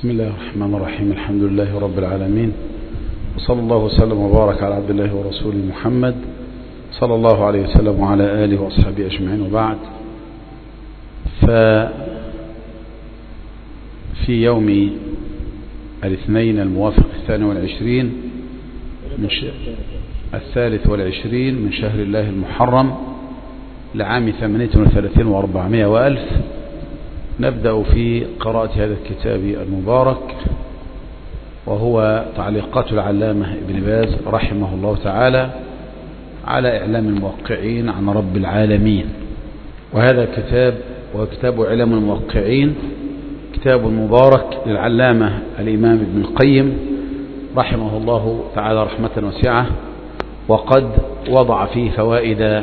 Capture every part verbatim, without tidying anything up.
بسم الله الرحمن الرحيم. الحمد لله رب العالمين، وصلى الله وسلم وبارك على عبد الله ورسوله محمد صلى الله عليه وسلم وعلى آله وأصحابه أجمعين، وبعد. ففي يوم الاثنين الموافق الثاني والعشرين من ش... الثالث والعشرين من شهر الله المحرم لعام ثمانية وثلاثين وأربعمائة وألف نبدأ في قراءة هذا الكتاب المبارك، وهو تعليقات العلامة ابن باز رحمه الله تعالى على إعلام الموقعين عن رب العالمين. وهذا الكتاب وهو كتاب إعلام الموقعين، كتاب مبارك للعلامة الإمام ابن القيم رحمه الله تعالى رحمة واسعة، وقد وضع فيه فوائد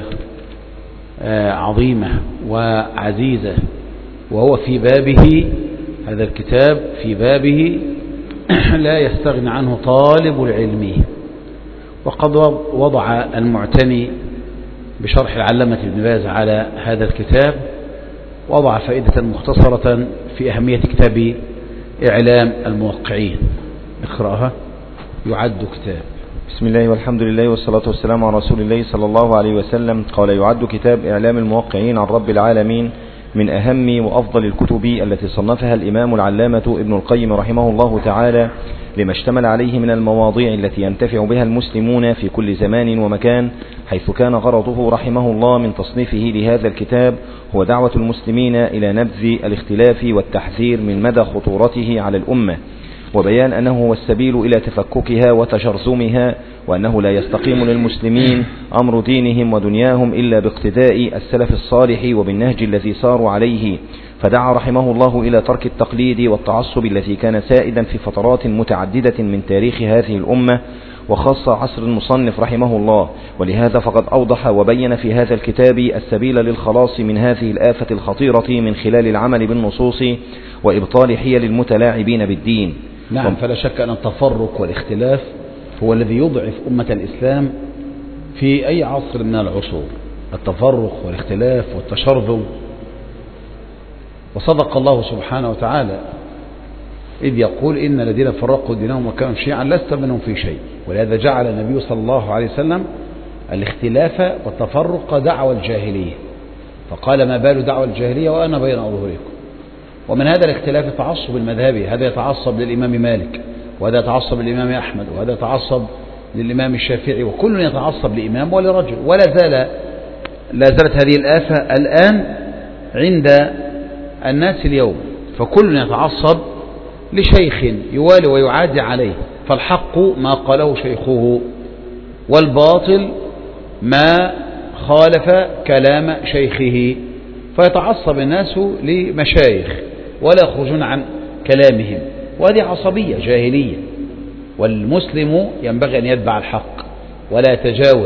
عظيمة وعزيزة، وهو في بابه، هذا الكتاب في بابه لا يستغني عنه طالب العلم. وقد وضع المعتني بشرح العلامة ابن باز على هذا الكتاب وضع فائدة مختصرة في أهمية كتاب إعلام الموقعين. اقرأها. يعد كتاب. بسم الله والحمد لله والصلاة والسلام على رسول الله صلى الله عليه وسلم. قال: يعد كتاب إعلام الموقعين عن رب العالمين من أهم وأفضل الكتب التي صنفها الإمام العلامة ابن القيم رحمه الله تعالى، لما اشتمل عليه من المواضيع التي ينتفع بها المسلمون في كل زمان ومكان، حيث كان غرضه رحمه الله من تصنيفه لهذا الكتاب هو دعوة المسلمين إلى نبذ الاختلاف والتحذير من مدى خطورته على الأمة، وبيان أنه هو السبيل إلى تفككها وتشرذمها، وأنه لا يستقيم للمسلمين أمر دينهم ودنياهم إلا باقتداء السلف الصالح وبالنهج الذي صاروا عليه. فدعا رحمه الله إلى ترك التقليد والتعصب الذي كان سائدا في فترات متعددة من تاريخ هذه الأمة، وخاصة عصر المصنف رحمه الله. ولهذا فقد أوضح وبين في هذا الكتاب السبيل للخلاص من هذه الآفة الخطيرة من خلال العمل بالنصوص وإبطال حيل المتلاعبين بالدين. نعم، فلا شك أن التفرق والاختلاف هو الذي يضعف أمة الإسلام في أي عصر من العصور، التفرق والاختلاف والتشرذم. وصدق الله سبحانه وتعالى إذ يقول: إن الذين فرقوا دينهم وكانوا شيعا لست منهم في شيء. ولهذا جعل النبي صلى الله عليه وسلم الاختلاف والتفرق دعوى الجاهلية، فقال: ما بال دعوى الجاهلية وأنا بين أظهركم. ومن هذا الاختلاف التعصب المذهبي، هذا يتعصب للإمام مالك، وهذا يتعصب للإمام أحمد، وهذا يتعصب للإمام الشافعي، وكل يتعصب لإمام ولرجل. ولا زال لا زالت هذه الآفة الآن عند الناس اليوم، فكل يتعصب لشيخ يوالي ويعادي عليه، فالحق ما قاله شيخه، والباطل ما خالف كلام شيخه، فيتعصب الناس لمشايخ ولا يخرجون عن كلامهم، وهذه عصبية جاهلية. والمسلم ينبغي أن يتبع الحق ولا يتجاوز،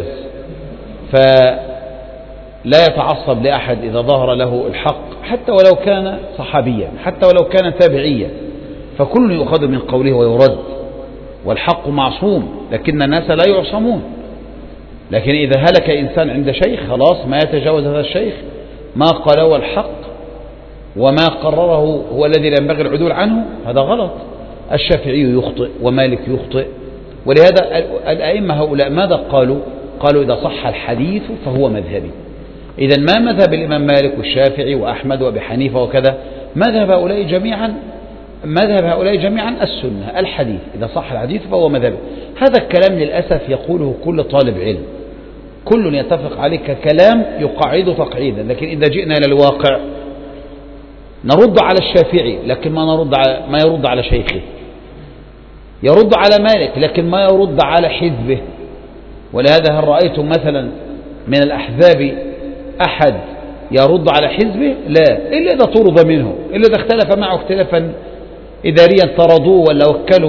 فلا يتعصب لأحد إذا ظهر له الحق، حتى ولو كان صحابيا، حتى ولو كان تابعيا، فكل يؤخذ من قوله ويرد، والحق معصوم، لكن الناس لا يعصمون. لكن إذا هلك إنسان عند شيخ خلاص ما يتجاوز هذا الشيخ، ما قاله الحق وما قرره هو الذي لا ينبغي العدول عنه، هذا غلط. الشافعي يخطئ ومالك يخطئ، ولهذا الأئمة هؤلاء ماذا قالوا؟ قالوا: إذا صح الحديث فهو مذهبي. إذا ما مذهب الإمام مالك والشافعي وأحمد وأبي حنيفة وكذا؟ مذهب هؤلاء جميعا مذهب هؤلاء جميعا السنة، الحديث. إذا صح الحديث فهو مذهبي. هذا الكلام للأسف يقوله كل طالب علم، كل يتفق عليه ككلام يقعد تقعيدا، لكن إذا جئنا إلى الواقع نرد على الشافعي لكن ما نرد على ما يرد على شيخه، يرد على مالك لكن ما يرد على حزبه. ولهذا هل رأيتم مثلا من الأحزاب أحد يرد على حزبه؟ لا، إلا إذا طرد منه، إلا إذا اختلف معه اختلافا إداريا طردوه ولا وكلوا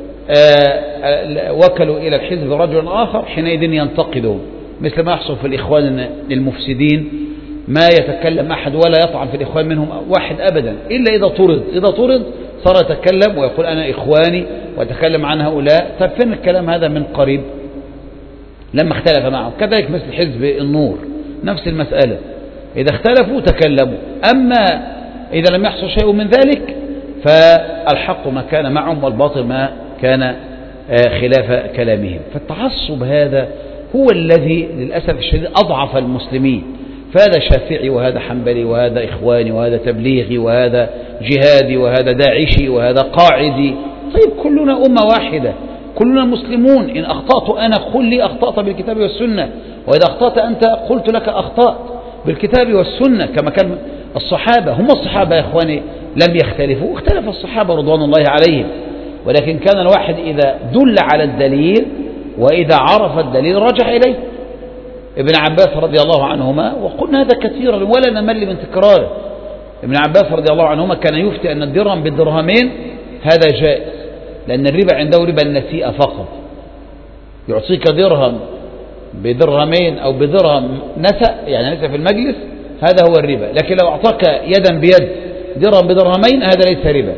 آه وكلوا إلى الحزب رجلا آخر، حينئذ ينتقده، مثل ما يحصل في الإخوان المفسدين، ما يتكلم أحد ولا يطعن في الإخوان منهم واحد أبدا، إلا إذا طرد إذا طرد صار يتكلم ويقول أنا إخواني ويتكلم عن هؤلاء. طيب فين الكلام هذا من قريب لما اختلف معه؟ كذلك مثل حزب النور نفس المسألة، إذا اختلفوا تكلموا. أما إذا لم يحصل شيء من ذلك فالحق ما كان معهم والباطل ما كان خلاف كلامهم. فالتعصب هذا هو الذي للأسف الشديد أضعف المسلمين، فهذا شافعي وهذا حنبلي وهذا إخواني وهذا تبليغي وهذا جهادي وهذا داعشي وهذا قاعدي. طيب كلنا أمة واحدة، كلنا مسلمون. إن أخطأت أنا قل لي أخطأت بالكتاب والسنة، وإذا أخطأت أنت قلت لك أخطأت بالكتاب والسنة، كما كان الصحابة. هم الصحابة يا إخواني لم يختلفوا، اختلف الصحابة رضوان الله عليهم، ولكن كان الواحد إذا دل على الدليل وإذا عرف الدليل رجع إليه. ابن عباس رضي الله عنهما، وقلنا هذا كثيرا ولا نمل من تكراره، ابن عباس رضي الله عنهما كان يفتي أن الدرهم بالدرهمين هذا جائز، لأن الربا عنده ربا النسيئة فقط. يعطيك درهم بدرهمين أو بدرهم نسأ، يعني نسأ في المجلس، هذا هو الربا. لكن لو أعطاك يدا بيد درهم بدرهمين هذا ليس ربا،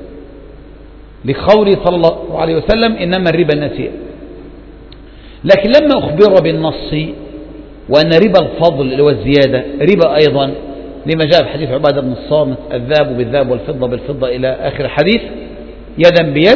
لقوله صلى الله عليه وسلم إنما الربا النسيئة. لكن لما أخبر بالنص وأن ربا الفضل اللي هو الزيادة ربا أيضا، لما جاء في حديث عبادة بن الصامت الذهب بالذهب والفضة بالفضة إلى آخر الحديث يدا بيد،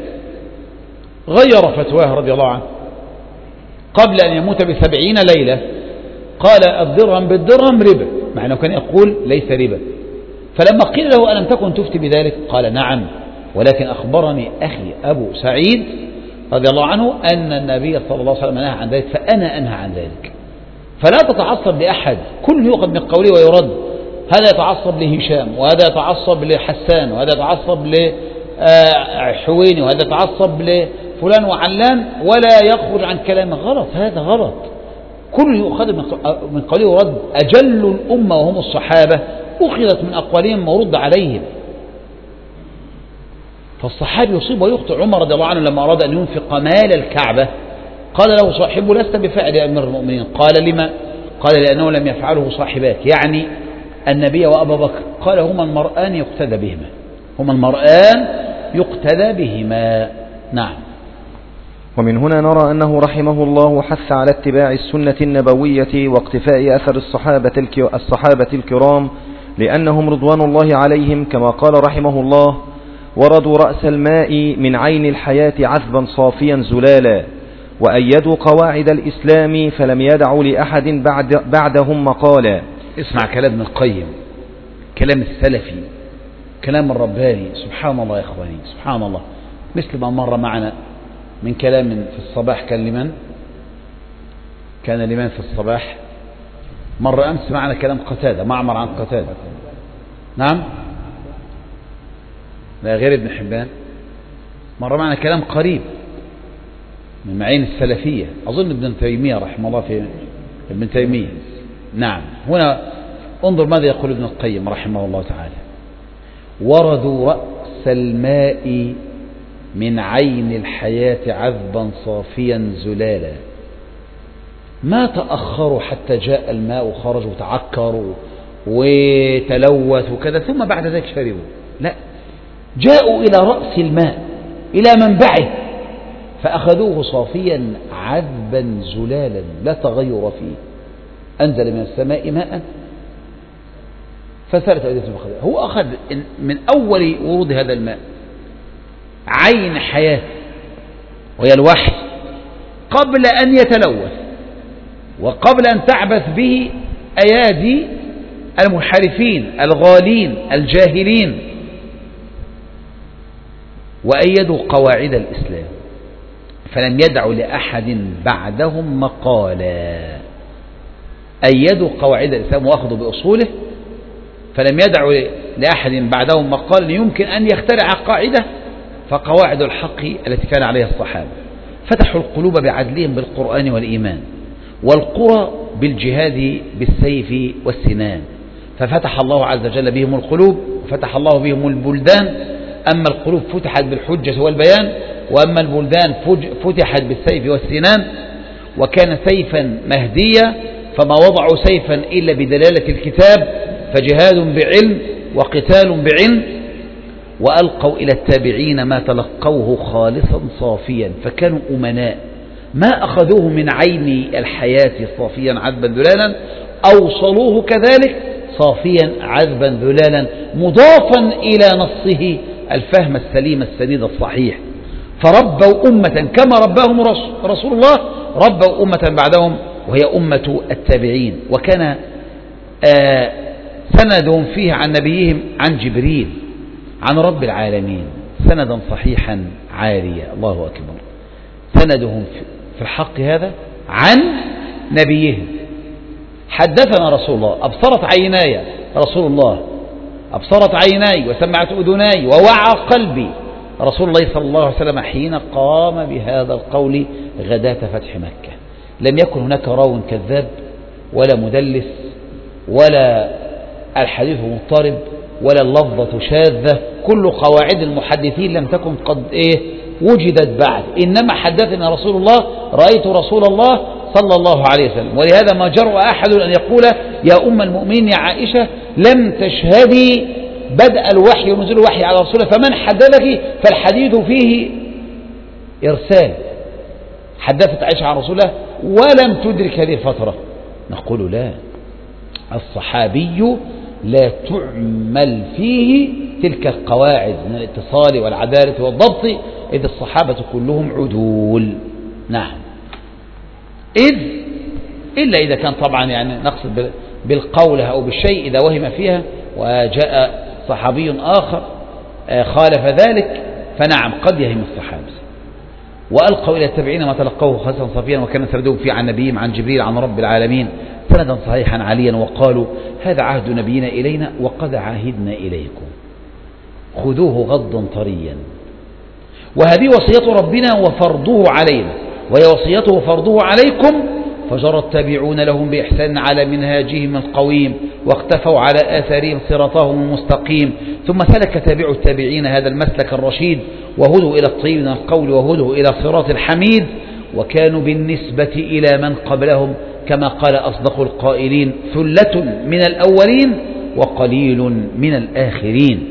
غير فتواه رضي الله عنه قبل أن يموت بسبعين ليلة، قال الدرهم بالدرهم ربا، مع أنه كان يقول ليس ربا. فلما قيل له ألم تكن تفتي بذلك قال نعم، ولكن أخبرني أخي أبو سعيد رضي الله عنه أن النبي صلى الله عليه وسلم نهى عن ذلك، فأنا أنهى عن ذلك. فلا تتعصب لأحد، كل يؤخذ من قوله ويرد. هذا يتعصب لهشام، وهذا يتعصب لحسان، وهذا يتعصب لحويني، وهذا يتعصب لفلان وعلان، ولا يخرج عن كلامه. غلط، هذا غلط. كل يؤخذ من قوله ويرد. أجل الأمة وهم الصحابة أخذت من أقوالهم ورد عليهم. فالصحابي يصيب ويخطئ. عمر رضي الله عنه لما أراد أن ينفق مال الكعبة قال له صاحبه لست بفاعل يا أمير المؤمنين. قال لما؟ قال لأنه لم يفعله صاحباك، يعني النبي وأبا بكر. قال هما المرآن يقتدى بهما، هما المرآن يقتدى بهما. نعم. ومن هنا نرى أنه رحمه الله حث على اتباع السنة النبوية واقتفاء أثر الصحابة الصحابة الكرام، لأنهم رضوان الله عليهم كما قال رحمه الله وردوا رأس الماء من عين الحياة عذبا صافيا زلالا، وأيدوا قواعد الإسلام فلم يدعوا لأحد بعد بعدهم مقالا. اسمع كلام ابن القيم، كلام السلفي، كلام الرباني. سبحان الله يا إخواني، سبحان الله. مثل ما مر معنا من كلام في الصباح، كان لمن كان لمن في الصباح مر أمس معنا كلام قتادة، معمر عن قتادة. نعم، لا غير ابن حبان. مر معنا كلام قريب من معين السلفية، أظن ابن تيمية رحمه الله في ابن تيمية. نعم. هنا انظر ماذا يقول ابن القيم رحمه الله تعالى: وردوا رأس الماء من عين الحياة عذبا صافيا زلالا. ما تأخروا حتى جاء الماء وخرج وتعكروا وتلوث وكذا ثم بعد ذلك شربوا، لا، جاءوا إلى رأس الماء، إلى منبعه، فأخذوه صافيا عذبا زلالا لا تغير فيه. أنزل من السماء ماء فسالت أودية البخاري. هو أخذ من أول ورود هذا الماء عين حياة وهي الوحي قبل أن يتلوث وقبل أن تعبث به أيادي المنحرفين الغالين الجاهلين، وأيدوا قواعد الإسلام فلم يدعوا لأحد بعدهم مقالا. أيدوا قواعد الإسلام وأخذوا بأصوله فلم يدعوا لأحد بعدهم مقالا يمكن أن يخترع قاعدة، فقواعد الحق التي كان عليها الصحابة. فتحوا القلوب بعدلهم بالقرآن والإيمان، والقرى بالجهاد بالسيف والسنان، ففتح الله عز وجل بهم القلوب وفتح الله بهم البلدان. أما القلوب فتحت بالحجة والبيان، وأما البلدان فتحت بالسيف والسنان. وكان سيفا مهديا، فما وضعوا سيفا إلا بدلالة الكتاب، فجهاد بعلم وقتال بعلم. وألقوا إلى التابعين ما تلقوه خالصا صافيا، فكانوا أمناء، ما أخذوه من عين الحياة صافيا عذبا ذلالا، أوصلوه كذلك صافيا عذبا ذلالا، مضافا إلى نصه الفهم السليم السديد الصحيح. فربوا أمة كما رباهم رسول الله، ربوا أمة بعدهم وهي أمة التابعين. وكان آه سندهم فيه عن نبيهم عن جبريل عن رب العالمين سندا صحيحا عاليا. الله أكبر. سندهم في الحق هذا عن نبيهم. حدثنا رسول الله، أبصرت عيناي رسول الله، أبصرت عيناي وسمعت أذناي ووعى قلبي رسول الله صلى الله عليه وسلم حين قام بهذا القول غداة فتح مكة. لم يكن هناك راو كذاب ولا مدلس ولا الحديث مضطرب ولا اللفظة شاذة. كل قواعد المحدثين لم تكن قد إيه وجدت بعد، إنما حدثنا رسول الله رأيت رسول الله صلى الله عليه وسلم. ولهذا ما جرؤ أحد أن يقول يا أم المؤمنين يا عائشة لم تشهدي بدء الوحي ونزول الوحي على رسول الله فمن حدثك فالحديث فيه إرسال. حدثت عائشة عن رسول الله ولم تدرك هذه الفترة. نقول لا، الصحابي لا تعمل فيه تلك القواعد من الاتصال والعدالة والضبط، إذ الصحابة كلهم عدول. نعم. إذ إلا إذا كان طبعا يعني نقصد بالقولة أو بالشيء إذا وهم فيها وجاء صحابي آخر خالف ذلك فنعم قد يهم الصحابة. وألقوا إلى التابعين ما تلقوه خاصا صفيا وكان سردهم فيه عن نبيهم عن جبريل عن رب العالمين سندا صحيحا عاليا. وقالوا هذا عهد نبينا إلينا وقد عاهدنا إليكم خذوه غضا طريا. وهذه وصية ربنا وفرضه علينا وهي وصيته فرضه عليكم. فجرى التابعون لهم بإحسان على منهاجهم القويم واقتفوا على آثارهم صراطهم المستقيم. ثم سلك تابع التابعين هذا المسلك الرشيد وهدوا إلى الطيب من القول وهدوا إلى صراط الحميد. وكانوا بالنسبة إلى من قبلهم كما قال أصدق القائلين ثلة من الأولين وقليل من الآخرين.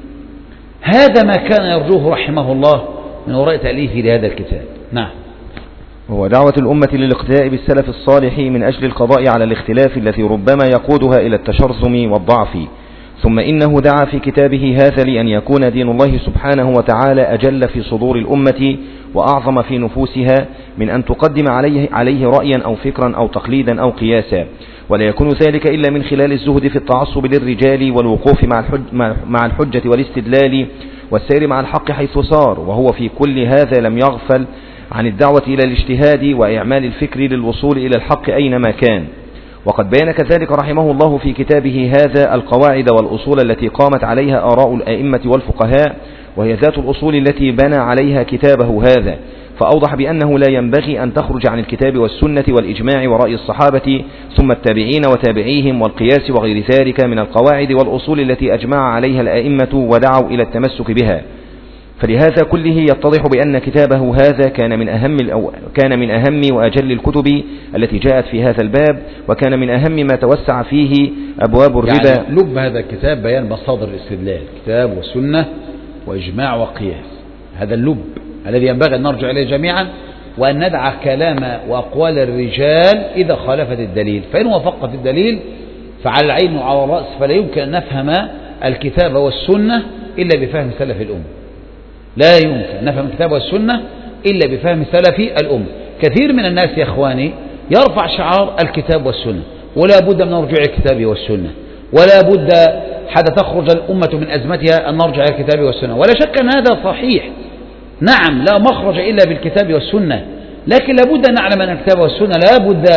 هذا ما كان يرجوه رحمه الله من وراء تأليفه لهذا الكتاب. نعم. هو دعوة الأمة للاقتداء بالسلف الصالح من أجل القضاء على الاختلاف الذي ربما يقودها إلى التشرذم والضعف. ثم إنه دعا في كتابه هذا لأن يكون دين الله سبحانه وتعالى أجل في صدور الأمة وأعظم في نفوسها من أن تقدم عليه, عليه رأيا أو فكرا أو تقليدا أو قياسا. ولا يكون ذلك إلا من خلال الزهد في التعصب للرجال والوقوف مع, الحج مع الحجة والاستدلال والسير مع الحق حيث صار. وهو في كل هذا لم يغفل عن الدعوة إلى الاجتهاد وإعمال الفكر للوصول إلى الحق أينما كان. وقد بين كذلك رحمه الله في كتابه هذا القواعد والأصول التي قامت عليها آراء الأئمة والفقهاء وهي ذات الأصول التي بنى عليها كتابه هذا. فأوضح بأنه لا ينبغي أن تخرج عن الكتاب والسنة والإجماع ورأي الصحابة ثم التابعين وتابعيهم والقياس وغير ذلك من القواعد والأصول التي أجمع عليها الأئمة ودعوا إلى التمسك بها. فلهذا كله يتضح بأن كتابه هذا كان من أهم الأو... كان من أهم وأجل الكتب التي جاءت في هذا الباب وكان من أهم ما توسع فيه أبواب الربا. يعني لب هذا الكتاب بيان مصادر الاستدلال كتاب وسنة وإجماع وقياس. هذا اللب الذي ينبغي أن نرجع إليه جميعا وأن ندع كلام وأقوال الرجال إذا خالفت الدليل. فإن وافقت الدليل فعلى العين وعلى الرأس. فلا يمكن أن نفهم الكتاب والسنة إلا بفهم سلف الأمة. لا يمكن أن نفهم الكتاب والسنة إلا بفهم سلف الأمة. كثير من الناس يا إخواني يرفع شعار الكتاب والسنة ولا بد من رجوع الكتاب والسنة ولا بد حتى تخرج الأمة من أزمتها أن نرجع إلى الكتاب والسنة. ولا شك أن هذا صحيح. نعم لا مخرج إلا بالكتاب والسنة، لكن لا بد أن نعلم أن الكتاب والسنة لا بد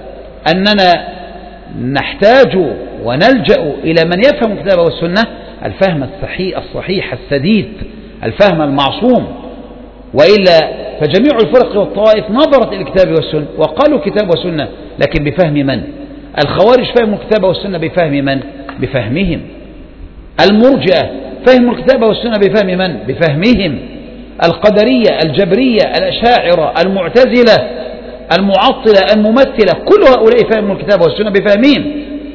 أننا نحتاج ونلجأ إلى من يفهم الكتاب والسنة الفهم الصحيح الصحيح السديد الفهم المعصوم. وإلا فجميع الفرق والطوائف نظرت إلى الكتاب والسنة وقالوا كتاب وسنة لكن بفهم من؟ الخوارج فهموا الكتاب والسنة بفهم من؟ بفهمهم. المرجئة فهموا الكتاب والسنة بفهم من؟ بفهمهم. القدرية الجبرية الأشاعرة المعتزلة المعطلة الممثلة كل هؤلاء فهموا الكتاب والسنة بفهمهم.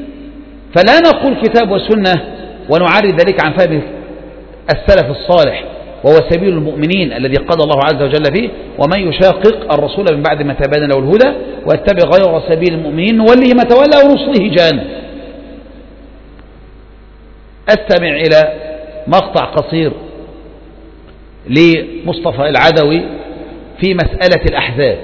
فلا نقول كتاب والسنة ونعرض ذلك عن فهم السلف الصالح وهو سبيل المؤمنين الذي قضى الله عز وجل فيه ومن يشاقق الرسول من بعد ما تبين له الهدى واتبع غير سبيل المؤمنين نوله ما تولى ونصله جهنم. أستمع إلى مقطع قصير لمصطفى العدوي في مسألة الأحزاب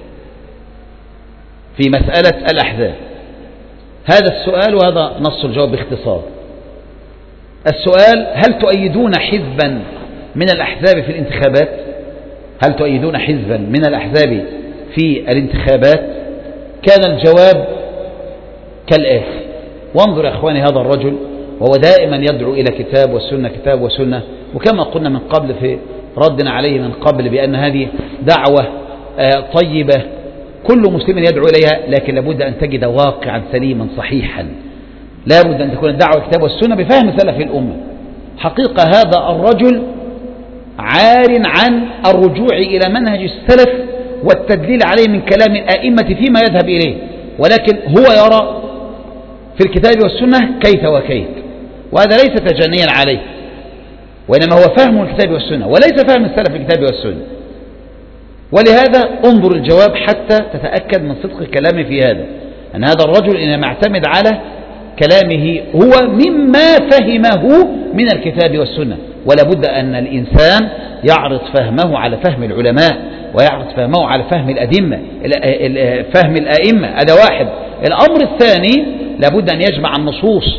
في مسألة الأحزاب هذا السؤال وهذا نص الجواب باختصار. السؤال: هل تؤيدون حزبا من الأحزاب في الانتخابات؟ هل تؤيدون حزبا من الأحزاب في الانتخابات؟ كان الجواب كالآتي. وانظر يا أخواني هذا الرجل وهو دائما يدعو إلى كتاب والسنة كتاب وسنة، وكما قلنا من قبل في ردنا عليه من قبل بأن هذه دعوة طيبة كل مسلم يدعو إليها، لكن لابد أن تجد واقعا سليما صحيحا، لابد أن تكون الدعوة كتاب والسنة بفهم سلف الأمة. حقيقة هذا الرجل عار عن الرجوع إلى منهج السلف والتدليل عليه من كلام الأئمة فيما يذهب إليه، ولكن هو يرى في الكتاب والسنة كيف وكيف، وهذا ليس تجنيا عليه، وإنما هو فهم الكتاب والسنة وليس فهم السلف في الكتاب والسنة. ولهذا انظر الجواب حتى تتأكد من صدق كلامي في هذا، أن هذا الرجل إنما يعتمد على كلامه هو مما فهمه من الكتاب والسنة، ولا بد أن الإنسان يعرض فهمه على فهم العلماء ويعرض فهمه على فهم الأئمة فهم الأئمة. هذا واحد. الأمر الثاني لابد أن يجمع النصوص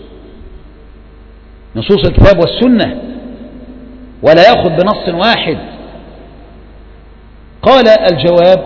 نصوص الكتاب والسنة ولا يأخذ بنص واحد. قال الجواب: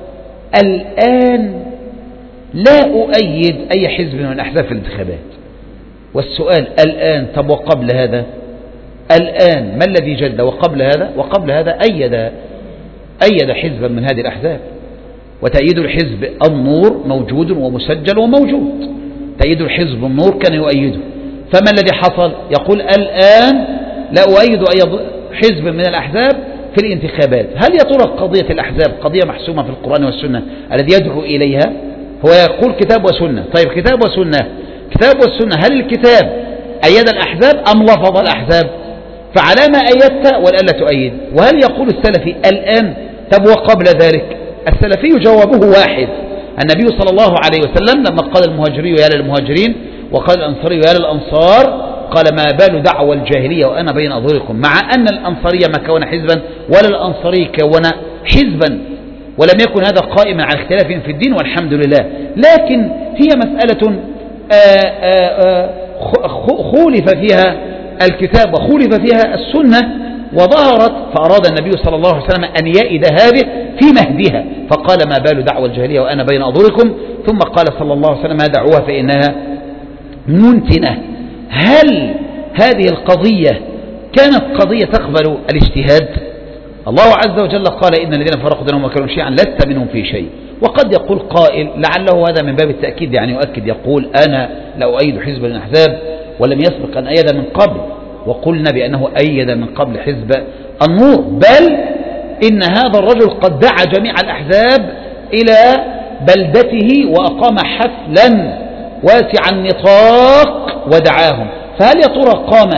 الآن لا أؤيد أي حزب من الأحزاب في الانتخابات. والسؤال الآن، طب وقبل هذا؟ الآن ما الذي جد؟ وقبل هذا؟ وقبل هذا أيد أيد حزبا من هذه الأحزاب، وتأييد الحزب النور موجود ومسجل وموجود. تأييد الحزب النور كان يؤيده، فما الذي حصل؟ يقول الآن لا أؤيد أي حزب من الأحزاب في الانتخابات. هل يا ترى قضية الأحزاب قضية محسومة في القرآن والسنة الذي يدعو إليها؟ هو يقول كتاب وسنة. طيب كتاب وسنة، كتاب والسنة، هل الكتاب أيد الأحزاب أم لفظ الأحزاب؟ فعلى ما أيدت والألا تؤيد. وهل يقول السلفي الآن؟ طب وقبل ذلك؟ السلفي جوابه واحد. النبي صلى الله عليه وسلم لما قال المهاجري يا للمهاجرين وقال الأنصاري يا للأنصار قال: ما بال دعوى الجاهلية وأنا بين أظهركم، مع أن الأنصارية ما كون حزبا ولا الأنصاري كون حزبا، ولم يكن هذا قائما على اختلافهم في الدين والحمد لله. لكن هي مسألة آآ آآ خولف فيها الكتاب وخولف فيها السنة وظهرت، فأراد النبي صلى الله عليه وسلم أن يئد هذه في مهدها، فقال: ما بال دعوى الجاهلية وأنا بين أظهركم، ثم قال صلى الله عليه وسلم: دعوها فإنها منتنة. هل هذه القضية كانت قضية تقبل الاجتهاد؟ الله عز وجل قال: إن الذين فرقوا دينهم وكانوا شيعا لست منهم في شيء. وقد يقول قائل لعله هذا من باب التأكيد، يعني يؤكد، يقول: أنا لا أؤيد حزب من الأحزاب ولم يسبق أن أيد من قبل، وقلنا بأنه أيد من قبل حزب النور، بل إن هذا الرجل قد دعا جميع الأحزاب إلى بلدته وأقام حفلا واسع النطاق ودعاهم. فهل يا ترى قام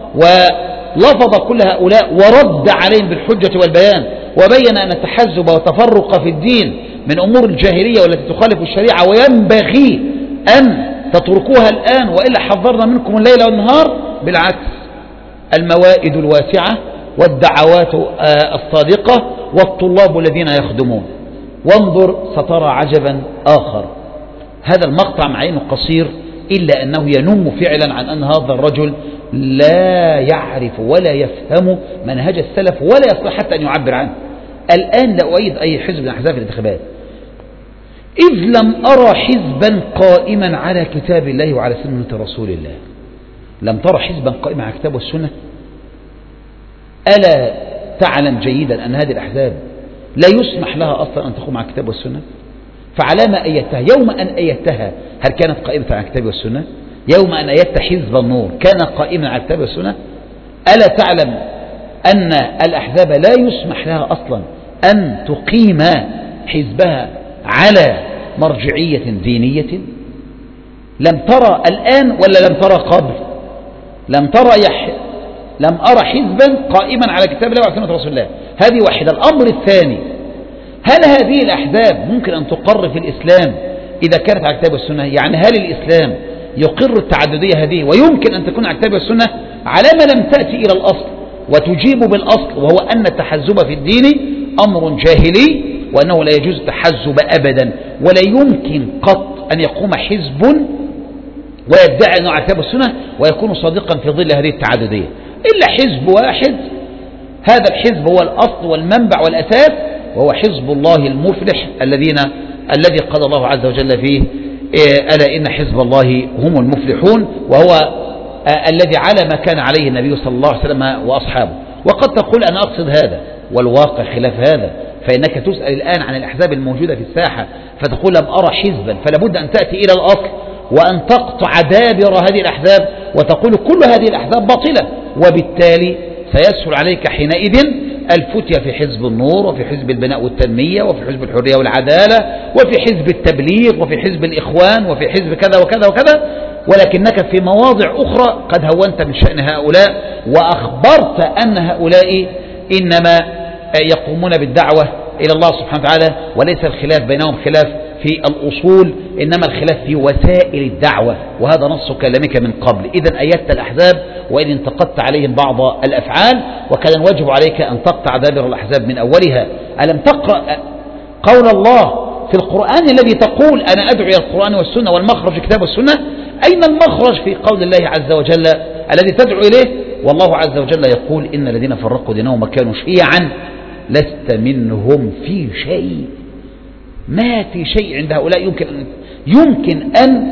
ولفظ كل هؤلاء ورد عليهم بالحجة والبيان وبين أن التحزب والتفرق في الدين من أمور الجاهلية والتي تخالف الشريعة وينبغي أن تتركوها الآن وإلا حذرنا منكم الليل والنهار؟ بالعكس، الموائد الواسعة والدعوات الصادقة والطلاب الذين يخدمون. وانظر سترى عجبا آخر. هذا المقطع مع أنه قصير إلا أنه ينم فعلا عن أن هذا الرجل لا يعرف ولا يفهم منهج السلف ولا يستطيع حتى أن يعبر عنه. الآن لا أؤيد أي حزب من أحزاب الانتخابات إذ لم أرى حزبا قائما على كتاب الله وعلى سنة رسول الله. لم ترى حزبا قائما على كتاب والسنة؟ ألا تعلم جيدا أن هذه الأحزاب لا يسمح لها أصلا أن تقوم على كتاب والسنة؟ فعلى ما أيدتها يوم أن أيدتها هل كانت قائمة على الكتاب والسنة؟ يوم أن أيدت حزب النور كان قائما على الكتاب والسنة؟ ألا تعلم أن الأحزاب لا يسمح لها أصلا أن تقيم حزبها على مرجعية دينية؟ لم ترى الآن ولا لم ترى قبل؟ لم ترى يح... لم أرى حزبا قائما على كتاب الله وعلى سنة رسول الله. هذه واحدة. الأمر الثاني: هل هذه الأحزاب ممكن أن تقر في الإسلام إذا كانت على كتاب والسنة؟ يعني هل الإسلام يقر التعددية هذه ويمكن أن تكون على كتاب والسنة على ما لم تأتي إلى الأصل؟ وتجيب بالأصل، وهو أن التحزب في الدين أمر جاهلي، وأنه لا يجوز التحزب أبدا، ولا يمكن قط أن يقوم حزب ويدعي أنه على كتاب السنة ويكون صادقا في ظل هذه التعددية، إلا حزب واحد، هذا الحزب هو الأصل والمنبع والأساس، وهو حزب الله المفلح الذين الذي قال الله عز وجل فيه ألا إن حزب الله هم المفلحون، وهو الذي على ما كان عليه النبي صلى الله عليه وسلم وأصحابه. وقد تقول أنا أقصد هذا والواقع خلاف هذا، فإنك تسأل الآن عن الأحزاب الموجودة في الساحة فتقول لم أرى حزبا، فلا بد أن تأتي إلى الأصل وأن تقطع دابر هذه الأحزاب وتقول كل هذه الأحزاب باطلة، وبالتالي سيسهل عليك حينئذ الفتية في حزب النور، وفي حزب البناء والتنمية، وفي حزب الحرية والعدالة، وفي حزب التبليغ، وفي حزب الإخوان، وفي حزب كذا وكذا وكذا، ولكنك في مواضع أخرى قد هونت من شأن هؤلاء وأخبرت أن هؤلاء إنما يقومون بالدعوة إلى الله سبحانه وتعالى، وليس الخلاف بينهم خلاف في الأصول، إنما الخلاف في وسائل الدعوة، وهذا نص كلامك من قبل. إذن أيدت الأحزاب وإن انتقدت عليهم بعض الأفعال، وكان الواجب عليك أن تقطع دابر الأحزاب من أولها. ألم تقرأ قول الله في القرآن الذي تقول أنا أدعو إلى القرآن والسنة والمخرج كتاب السنة؟ أين المخرج في قول الله عز وجل الذي تدعو إليه؟ والله عز وجل يقول إن الذين فرقوا دينهم وكانوا شيعا لست منهم في شيء. ما في شيء عند هؤلاء يمكن أن يمكن أن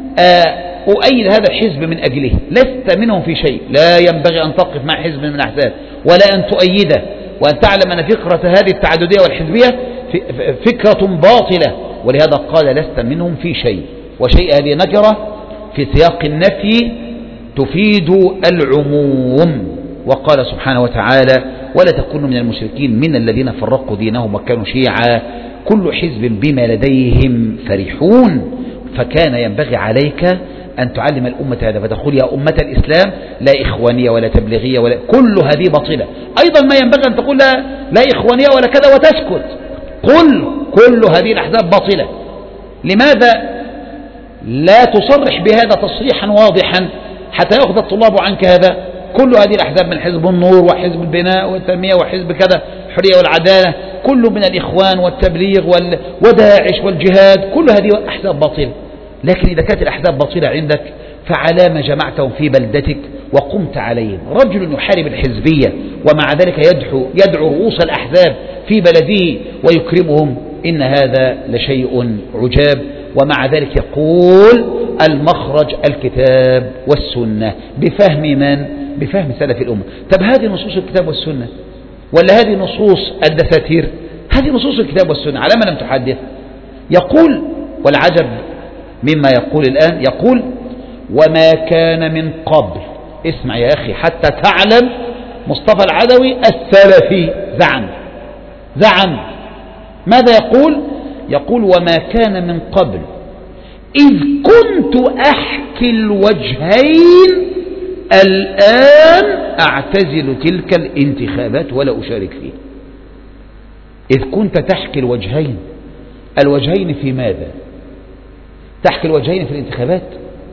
أؤيد هذا الحزب من أجله، لست منهم في شيء. لا ينبغي أن تقف مع حزب من الأحزاب ولا أن تؤيده، وأن تعلم أن فكرة هذه التعددية والحزبية فكرة باطلة، ولهذا قال لست منهم في شيء. وشيء هذه نكرة في سياق النفي تفيد العموم، وقال سبحانه وتعالى ولا تكونوا من المشركين من الذين فرقوا دينهم وكانوا شيعا كل حزب بما لديهم فرحون. فكان ينبغي عليك أن تعلم الأمة هذا، فتقول يا أمة الإسلام لا إخوانية ولا تبليغية ولا كل هذه باطلة. أيضا ما ينبغي أن تقول لا, لا إخوانية ولا كذا وتسكت، قل كل هذه الأحزاب باطلة. لماذا لا تصرح بهذا تصريحا واضحا حتى يأخذ الطلاب عنك هذا؟ كل هذه الأحزاب من حزب النور وحزب البناء والتنمية وحزب كذا الحرية والعدالة، كل من الإخوان والتبليغ وداعش والجهاد، كل هذه أحزاب باطلة. لكن إذا كانت الأحزاب باطلة عندك فعلى ما جمعتهم في بلدتك وقمت عليهم. رجل يحارب الحزبية ومع ذلك يدعو, يدعو رؤوس الأحزاب في بلده ويكرمهم، إن هذا لشيء عجاب. ومع ذلك يقول المخرج الكتاب والسنة بفهم من؟ بفهم سلف الأمة. طب هذه نصوص الكتاب والسنة ولا هذه نصوص الدساتير؟ هذه نصوص الكتاب والسنة، على ما لم تحدث. يقول والعجب مما يقول الآن، يقول وما كان من قبل. اسمع يا أخي حتى تعلم مصطفى العدوي السلفي زعم زعم ماذا يقول؟ يقول وما كان من قبل إذ كنت أحكي الوجهين الآن أعتزل تلك الانتخابات ولا أشارك فيها. إذ كنت تحكي الوجهين، الوجهين في ماذا؟ تحكي الوجهين في الانتخابات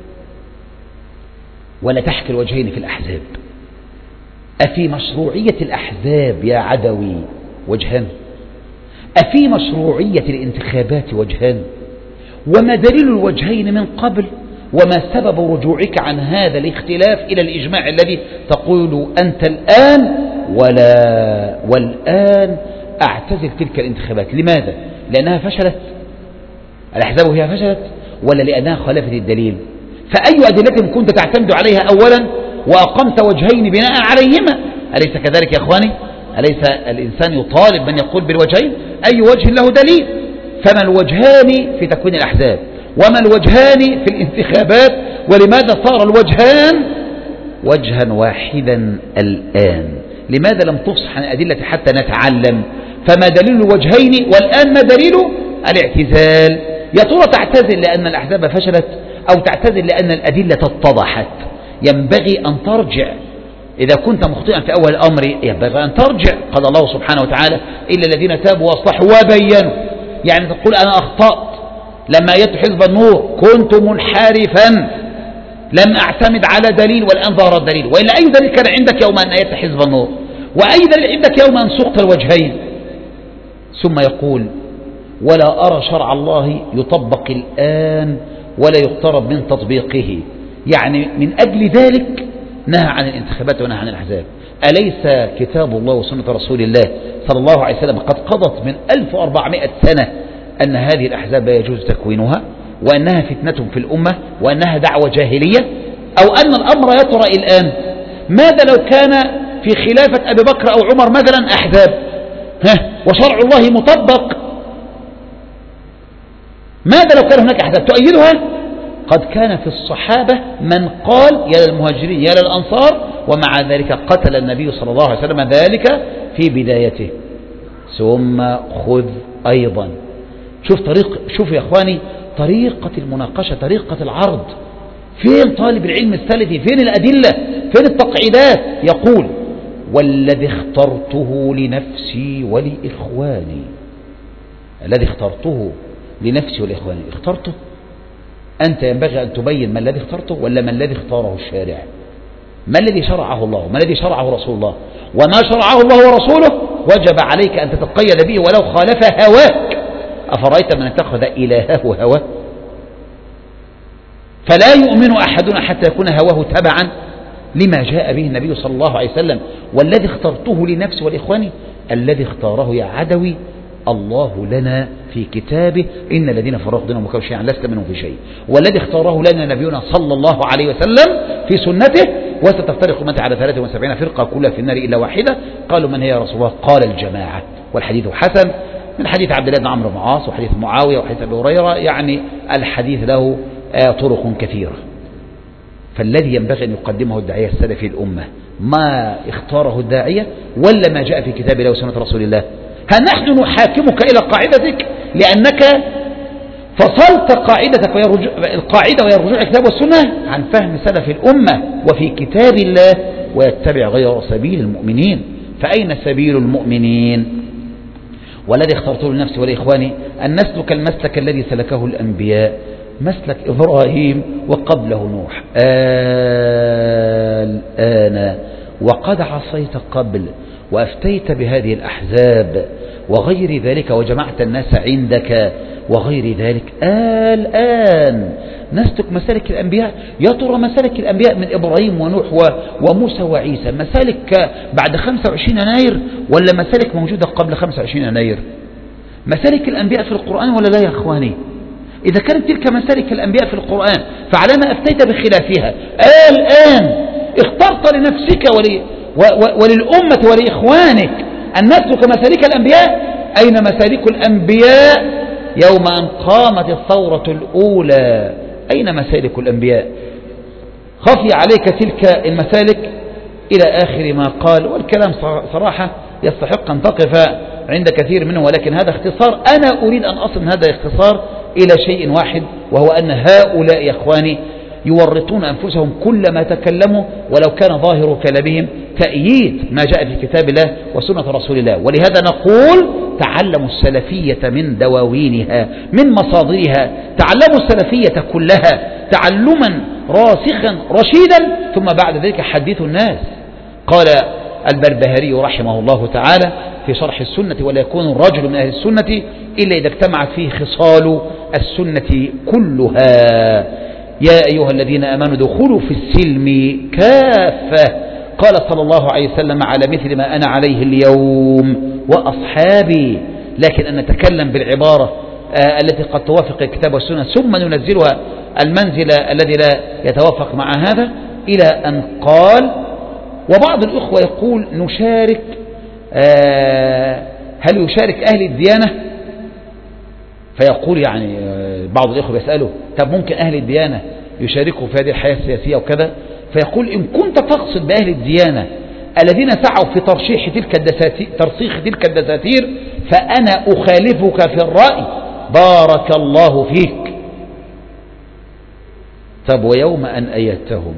ولا تحكي الوجهين في الأحزاب؟ أفي مشروعية الأحزاب يا عدوي وجهان؟ أفي مشروعية الانتخابات وجهان؟ وما دليل الوجهين من قبل؟ وما سبب رجوعك عن هذا الاختلاف إلى الإجماع الذي تقول أنت الآن ولا والآن أعتزل تلك الانتخابات؟ لماذا؟ لأنها فشلت؟ الأحزاب هي فشلت ولا لأنها خالفت الدليل؟ فأي أدلة كنت تعتمد عليها أولا وأقمت وجهين بناء عليهما؟ أليس كذلك يا أخواني؟ أليس الإنسان يطالب من يقول بالوجهين؟ أي وجه له دليل؟ فما الوجهان في تكوين الأحزاب وما الوجهان في الانتخابات؟ ولماذا صار الوجهان وجها واحدا الآن؟ لماذا لم تفصح عن الأدلة حتى نتعلم؟ فما دليل الوجهين والآن ما دليل الاعتزال؟ يا ترى تعتزل لأن الأحزاب فشلت أو تعتزل لأن الأدلة اتضحت؟ ينبغي أن ترجع. إذا كنت مخطئا في أول الأمر ينبغي أن ترجع. قال الله سبحانه وتعالى إلا الذين تابوا واصلحوا وبينوا. يعني تقول أنا أخطأت لما أيدت حزب النور، كنت منحرفا لم أعتمد على دليل والآن ظهر الدليل، وإلا أي دليل كان عندك يوم أن أيدت حزب النور، وأي دليل عندك يوم أن سقط الوجهين. ثم يقول ولا أرى شرع الله يطبق الآن ولا يقترب من تطبيقه، يعني من أجل ذلك نهى عن الانتخابات ونهى عن الأحزاب. أليس كتاب الله وسنة رسول الله صلى الله عليه وسلم قد قضت من ألف وأربعمائة سنة أن هذه الأحزاب لا يجوز تكوينها، وأنها فتنة في الأمة، وأنها دعوة جاهلية؟ أو أن الأمر يطرأ الآن؟ ماذا لو كان في خلافة أبي بكر أو عمر مثلا أحزاب ها وشرع الله مطبق؟ ماذا لو كان هناك أحزاب تؤيدها؟ قد كان في الصحابة من قال يا للمهاجرين يا للأنصار، ومع ذلك قتل النبي صلى الله عليه وسلم ذلك في بدايته. ثم خذ أيضا، شوف طريق، شوف يا أخواني طريقة المناقشة، طريقة العرض. فين طالب العلم السلفي؟ فين الأدلة؟ فين التقعيدات؟ يقول والذي اخترته لنفسي ولإخواني. الذي اخترته لنفسي ولإخواني، اخترته أنت ينبغي أن تبين ما الذي اخترته ولا ما الذي اختاره الشارع؟ ما الذي شرعه الله؟ ما الذي شرعه رسول الله؟ وما شرعه الله ورسوله وجب عليك أن تتقيد به ولو خالف هواك. أفرأيت من اتخذ إلهه هواه؟ فلا يؤمن أحدنا حتى يكون هواه تبعا لما جاء به النبي صلى الله عليه وسلم. والذي اخترته لنفسي والإخواني، الذي اختاره يا عدوي الله لنا في كتابه إن الذين فرقوا دينهم وكانوا شيعا لست منهم في شيء، والذي اختاره لنا نبينا صلى الله عليه وسلم في سنته وستفترق أمتي على ثلاث وسبعين فرقة كلها في النار إلا واحدة. قالوا من هي يا رسول الله؟ قال الجماعة. والحديث حسن من حديث عبد الله بن عمرو بن العاص وحديث معاوية وحديث أبي هريرة، يعني الحديث له طرق كثيرة. فالذي ينبغي أن يقدمه الداعية السلفي الأمة ما اختاره الداعية ولا ما جاء في كتاب الله وسنة رسول الله؟ هل نحن نحاكمك إلى قاعدتك لأنك فصلت قاعدتك وهي القاعدة وهي الرجوع الكتاب والسنة عن فهم سلف الأمة وفي كتاب الله ويتبع غير سبيل المؤمنين؟ فأين سبيل المؤمنين؟ والذي اخترته لنفسي ولإخواني أن نسلك المسلك الذي سلكه الأنبياء، مسلك إبراهيم وقبله نوح. الآن وقد عصيت قبل وأفتيت بهذه الأحزاب وغير ذلك وجمعت الناس عندك وغير ذلك، الآن نسلك مسالك الأنبياء. يا ترى مسالك الأنبياء من إبراهيم ونوح وموسى وعيسى مسالك بعد خمسة وعشرين يناير ولا مسالك موجودة قبل خمسة وعشرين يناير؟ مسالك الأنبياء في القرآن ولا لا يا أخواني؟ إذا كانت تلك مسالك الأنبياء في القرآن فعلى ما أفتيت بخلافها الآن اخترت لنفسك ولي وللأمة ولإخوانك أن نسلك مسالك الأنبياء. أين مسالك الأنبياء يوم أن قامت الثورة الأولى؟ أين مسالك الأنبياء؟ خفي عليك تلك المسالك إلى آخر ما قال. والكلام صراحة يستحق أن تقف عند كثير منه، ولكن هذا اختصار. أنا أريد أن أصل من هذا الاختصار إلى شيء واحد، وهو أن هؤلاء يا إخواني يورطون أنفسهم كلما تكلموا ولو كان ظاهر كلامهم تأييد ما جاء في كتاب الله وسنة رسول الله. ولهذا نقول تعلموا السلفية من دواوينها من مصادرها، تعلموا السلفية كلها تعلما راسخا رشيدا، ثم بعد ذلك حدثوا الناس. قال البربهاري رحمه الله تعالى في شرح السنة: ولا يكون الرجل من أهل السنة إلا إذا اجتمعت فيه خصال السنة كلها. يا أيها الذين آمنوا ادخلوا في السلم كافة. قال صلى الله عليه وسلم: على مثل ما أنا عليه اليوم وأصحابي. لكن أن نتكلم بالعبارة آه التي قد توافق الكتاب والسنة ثم ننزلها المنزل الذي لا يتوافق مع هذا، إلى أن قال: وبعض الأخوة يقول نشارك آه هل يشارك أهل الديانة؟ فيقول يعني بعض الأخوة بيسألوا: طب ممكن أهل الديانة يشاركوا في هذه الحياة السياسية وكذا؟ فيقول: إن كنت تقصد بأهل الديانة الذين سعوا في ترشيح تلك الدساتير ترسيخ تلك الدساتير فأنا أخالفك في الرأي، بارك الله فيك. طب ويوم أن أيدتهم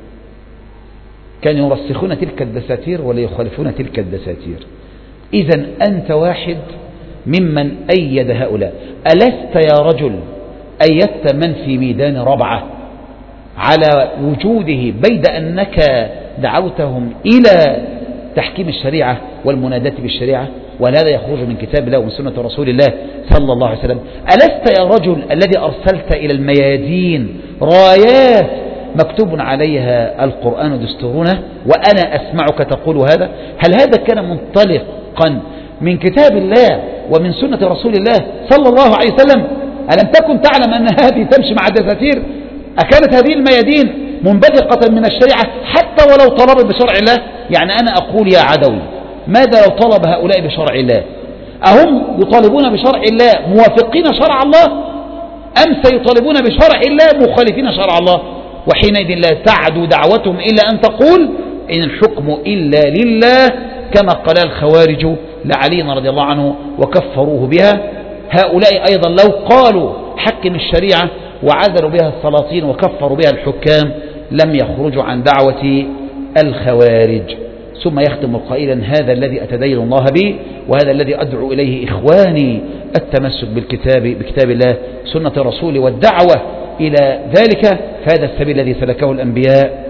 كانوا يرسخون تلك الدساتير ولا يخالفون تلك الدساتير؟ إذن أنت واحد ممن أيد هؤلاء. ألست يا رجل أيدت من في ميدان ربعة؟ على وجوده بيد أنك دعوتهم إلى تحكيم الشريعة والمناداة بالشريعة؟ وهل هذا يخرج من كتاب الله ومن سنة رسول الله صلى الله عليه وسلم؟ ألست يا رجل الذي أرسلت إلى الميادين رايات مكتوب عليها القرآن دستورنا وأنا أسمعك تقول هذا؟ هل هذا كان منطلقا من كتاب الله ومن سنة رسول الله صلى الله عليه وسلم؟ ألم تكن تعلم أن هذه تمشي مع الدساتير؟ أكانت هذه الميادين منبثقة من الشريعة حتى ولو طلبت بشرع الله؟ يعني أنا أقول يا عدوي، ماذا لو طلب هؤلاء بشرع الله؟ أهم يطالبون بشرع الله موافقين شرع الله، أم سيطالبون بشرع الله مخالفين شرع الله؟ وحينئذ لا تعد دعوتهم إلا أن تقول إن الحكم إلا لله، كما قال الخوارج لعلي رضي الله عنه وكفروه بها. هؤلاء أيضا لو قالوا حكم الشريعة وعزلوا بها السلاطين وكفروا بها الحكام لم يخرجوا عن دعوة الخوارج. ثم يختم قائلا: هذا الذي أتدين الله به وهذا الذي أدعو إليه إخواني، التمسك بالكتاب بكتاب الله سنة رسوله والدعوة إلى ذلك، فهذا السبيل الذي سلكه الأنبياء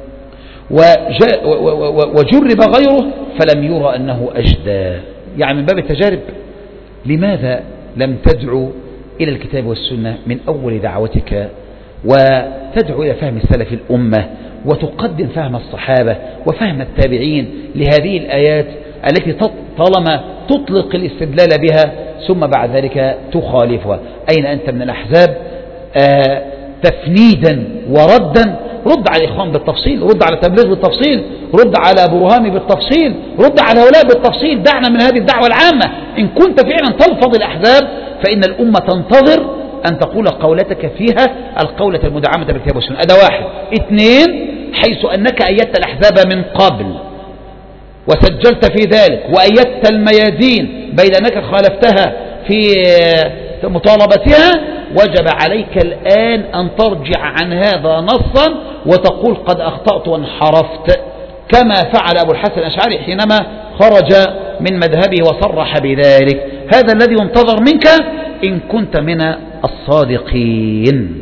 وجرب غيره فلم يرى أنه أجدى. يعني من باب التجارب، لماذا لم تدعو إلى الكتاب والسنة من أول دعوتك وتدعو إلى فهم السلف الأمة وتقدم فهم الصحابة وفهم التابعين لهذه الآيات التي طالما تطلق الاستدلال بها ثم بعد ذلك تخالفها؟ أين أنت من الأحزاب؟ آه تفنيدا وردا. رد على الإخوان بالتفصيل، رد على التبليغ بالتفصيل، رد على برهامي بالتفصيل، رد على هؤلاء بالتفصيل. دعنا من هذه الدعوة العامة. إن كنت فعلا تلفظ الأحزاب فإن الأمة تنتظر أن تقول قولتك فيها القولة المدعمة بالكتاب والسنة. هذا واحد. اثنين، حيث أنك أيدت الأحزاب من قبل وسجلت في ذلك وأيدت الميادين بين أنك خالفتها في مطالبتها، وجب عليك الآن أن ترجع عن هذا نصا وتقول قد أخطأت وانحرفت، كما فعل أبو الحسن الأشعري حينما خرج من مذهبه وصرح بذلك. هذا الذي ينتظر منك إن كنت من الصادقين.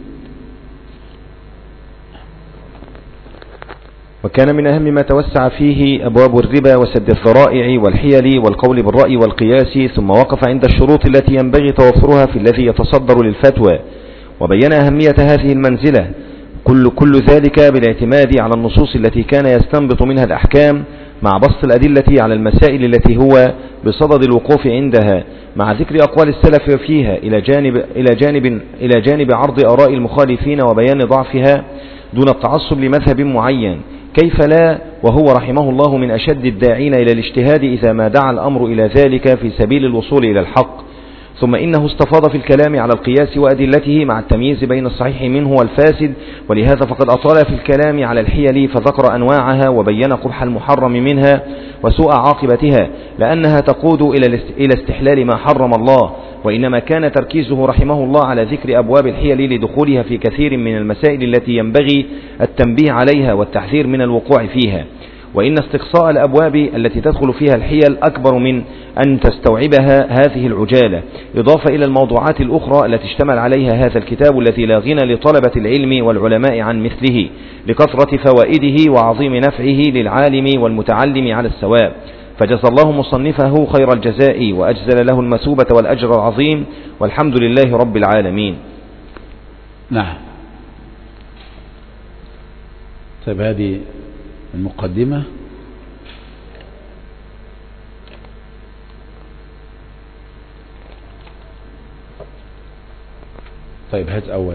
وكان من أهم ما توسع فيه أبواب الربا وسد الذرائع والحيل والقول بالرأي والقياس، ثم وقف عند الشروط التي ينبغي توفرها في الذي يتصدر للفتوى، وبين أهمية هذه المنزلة، كل, كل ذلك بالاعتماد على النصوص التي كان يستنبط منها الأحكام، مع بسط الأدلة على المسائل التي هو بصدد الوقوف عندها، مع ذكر أقوال السلف فيها إلى جانب, إلى جانب, إلى جانب عرض آراء المخالفين وبيان ضعفها دون التعصب لمذهب معين. كيف لا وهو رحمه الله من أشد الداعين إلى الاجتهاد إذا ما دعا الأمر إلى ذلك في سبيل الوصول إلى الحق. ثم إنه استفاض في الكلام على القياس وأدلته مع التمييز بين الصحيح منه والفاسد، ولهذا فقد أطال في الكلام على الحيل فذكر أنواعها وبين قبح المحرم منها وسوء عاقبتها، لأنها تقود إلى استحلال ما حرم الله. وإنما كان تركيزه رحمه الله على ذكر أبواب الحيل لدخولها في كثير من المسائل التي ينبغي التنبيه عليها والتحذير من الوقوع فيها. وإن استقصاء الأبواب التي تدخل فيها الحيل أكبر من أن تستوعبها هذه العجالة، إضافة إلى الموضوعات الأخرى التي اشتمل عليها هذا الكتاب الذي لا غنى لطلبة العلم والعلماء عن مثله، لكثرة فوائده وعظيم نفعه للعالم والمتعلم على السواء. فجزى الله مصنفه خير الجزاء وأجزل له المثوبة والأجر العظيم، والحمد لله رب العالمين. نعم. طيب، هذه المقدمة. طيب، هات أول.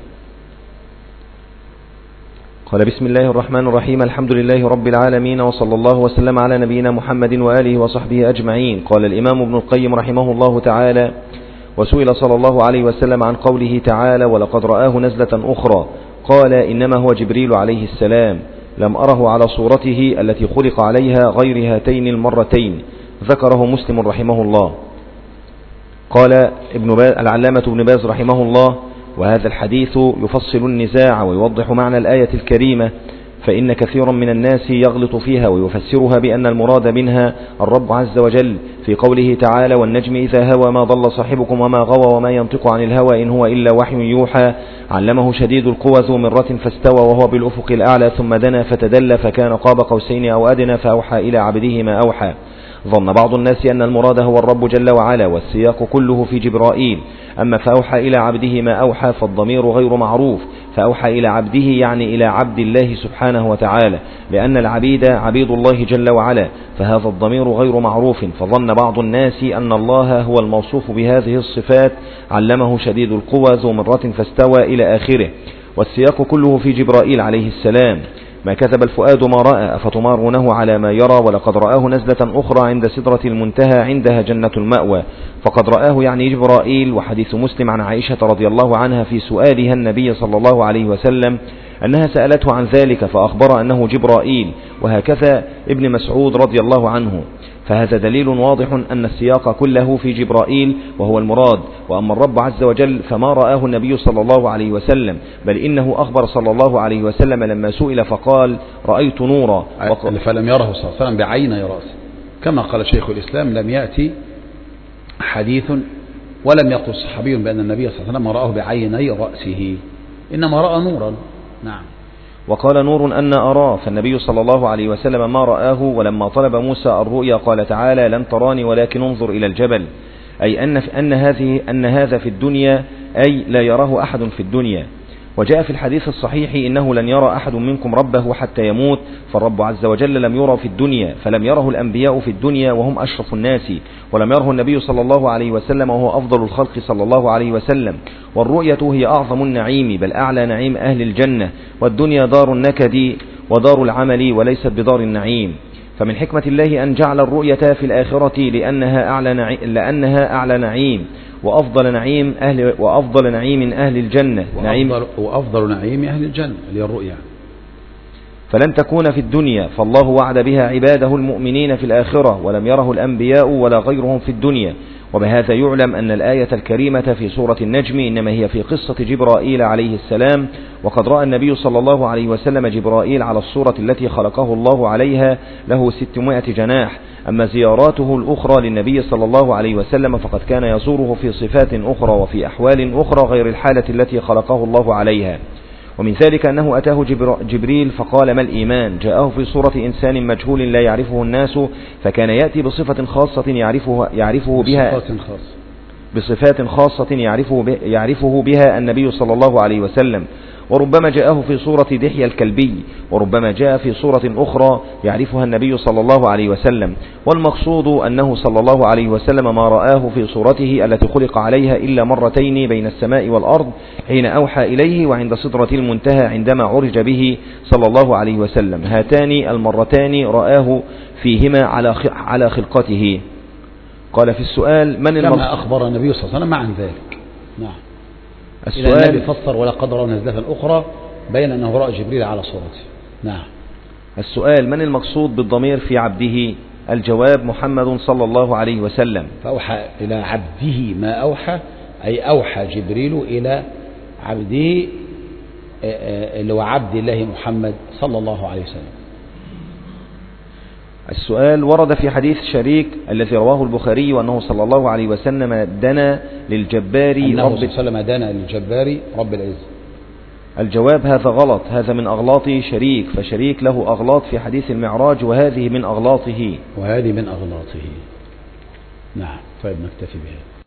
قال: بسم الله الرحمن الرحيم، الحمد لله رب العالمين، وصلى الله وسلم على نبينا محمد وآله وصحبه أجمعين. قال الإمام ابن القيم رحمه الله تعالى: وسئل صلى الله عليه وسلم عن قوله تعالى: ولقد رآه نزلة أخرى، قال: إنما هو جبريل عليه السلام، لم أره على صورته التي خلق عليها غير هاتين المرتين. ذكره مسلم رحمه الله. قال ابن باز العلامة ابن باز رحمه الله: وهذا الحديث يفصل النزاع ويوضح معنى الآية الكريمة، فإن كثيرا من الناس يغلط فيها ويفسرها بأن المراد منها الرب عز وجل في قوله تعالى: والنجم إذا هوى ما ضل صاحبكم وما غوى وما ينطق عن الهوى إن هو إلا وحي يوحى علمه شديد القوى ذو مرة فاستوى وهو بالأفق الأعلى ثم دنا فتدلى فكان قاب قوسين أو أدنى فأوحى إلى عبده ما أوحى. ظن بعض الناس أن المراد هو الرب جل وعلا والسياق كله في جبرائيل. أما فأوحى إلى عبده ما أوحى فالضمير غير معروف، فأوحى إلى عبده يعني إلى عبد الله سبحانه وتعالى، لأن العبيد عبيد الله جل وعلا، فهذا الضمير غير معروف. فظن بعض الناس أن الله هو الموصوف بهذه الصفات علمه شديد القوى ذو مرة فاستوى إلى آخره. والسياق كله في جبرائيل عليه السلام. ما كذب الفؤاد ما رأى أفتمارونه على ما يرى ولقد رآه نزلة أخرى عند سدرة المنتهى عندها جنة المأوى. فقد رآه يعني جبرائيل. وحديث مسلم عن عائشة رضي الله عنها في سؤالها النبي صلى الله عليه وسلم أنها سألته عن ذلك فأخبر أنه جبرائيل، وهكذا ابن مسعود رضي الله عنه. فهذا دليل واضح أن السياق كله في جبرائيل وهو المراد. وأما الرب عز وجل فما رآه النبي صلى الله عليه وسلم، بل إنه أخبر صلى الله عليه وسلم لما سئل فقال: رأيت نورا. فلم يره صلى الله عليه وسلم بعيني رأسه، كما قال شيخ الإسلام: لم يأتي حديث ولم يقل صحابي بأن النبي صلى الله عليه وسلم رآه بعيني رأسه، إنما رأى نورا. نعم. وقال: نور أن أراه. فالنبي صلى الله عليه وسلم ما رآه. ولما طلب موسى الرؤيا قال تعالى: لن تراني ولكن انظر إلى الجبل، أي أن, أن, هذه أن هذا في الدنيا، أي لا يراه أحد في الدنيا. وجاء في الحديث الصحيح: إنه لن يرى أحد منكم ربه حتى يموت. فالرب عز وجل لم يرى في الدنيا، فلم يره الأنبياء في الدنيا وهم أشرف الناس، ولم يره النبي صلى الله عليه وسلم وهو أفضل الخلق صلى الله عليه وسلم. والرؤية هي أعظم النعيم، بل أعلى نعيم أهل الجنة، والدنيا دار النكد ودار العمل وليست بدار النعيم. فمن حكمة الله أن جعل الرؤية في الآخرة لأنها أعلى نعيم, لأنها أعلى نعيم وأفضل نعيم أهل وأفضل نعيم أهل الجنة، نعيم وأفضل نعيم أهل الجنة اللي الرؤيا. فلن تكون في الدنيا، فالله وعد بها عباده المؤمنين في الآخرة، ولم يره الأنبياء ولا غيرهم في الدنيا. وبهذا يعلم أن الآية الكريمة في سورة النجم إنما هي في قصة جبرائيل عليه السلام. وقد رأى النبي صلى الله عليه وسلم جبرائيل على الصورة التي خلقه الله عليها له ستمائة جناح. أما زياراته الأخرى للنبي صلى الله عليه وسلم فقد كان يزوره في صفات أخرى وفي أحوال أخرى غير الحالة التي خلقه الله عليها. ومن ذلك أنه أتاه جبريل فقال: ما الإيمان؟ جاءه في صورة إنسان مجهول لا يعرفه الناس، فكان يأتي بصفة خاصة يعرفه, يعرفه بها بصفات خاصة يعرفه, يعرفه بها النبي صلى الله عليه وسلم. وربما جاءه في صورة دحية الكلبي، وربما جاء في صورة أخرى يعرفها النبي صلى الله عليه وسلم. والمقصود أنه صلى الله عليه وسلم ما رآه في صورته التي خلق عليها إلا مرتين بين السماء والأرض حين أوحى إليه، وعند سدرة المنتهى عندما عرج به صلى الله عليه وسلم. هاتان المرتان رآه فيهما على خلقته. قال في السؤال: من المقصود؟ كما أخبر النبي صلى الله عليه وسلم عن ذلك. نعم. السؤال: إذا النبي فسر ولقد رأى نزلة أخرى بين أنه رأى جبريل على صورته. نعم. السؤال: من المقصود بالضمير في عبده؟ الجواب: محمد صلى الله عليه وسلم. فأوحى إلى عبده ما أوحى، أي أوحى جبريل إلى عبده اللي هو عبد الله محمد صلى الله عليه وسلم. السؤال: ورد في حديث شريك الذي رواه البخاري وأنه صلى الله عليه وسلم دنا للجبار أنه رب صلى الله عليه وسلم دنا للجبار رب العزة. الجواب: هذا غلط، هذا من أغلاط شريك، فشريك له أغلاط في حديث المعراج وهذه من أغلاطه وهذه من أغلاطه. نعم. طيب نكتفي بها.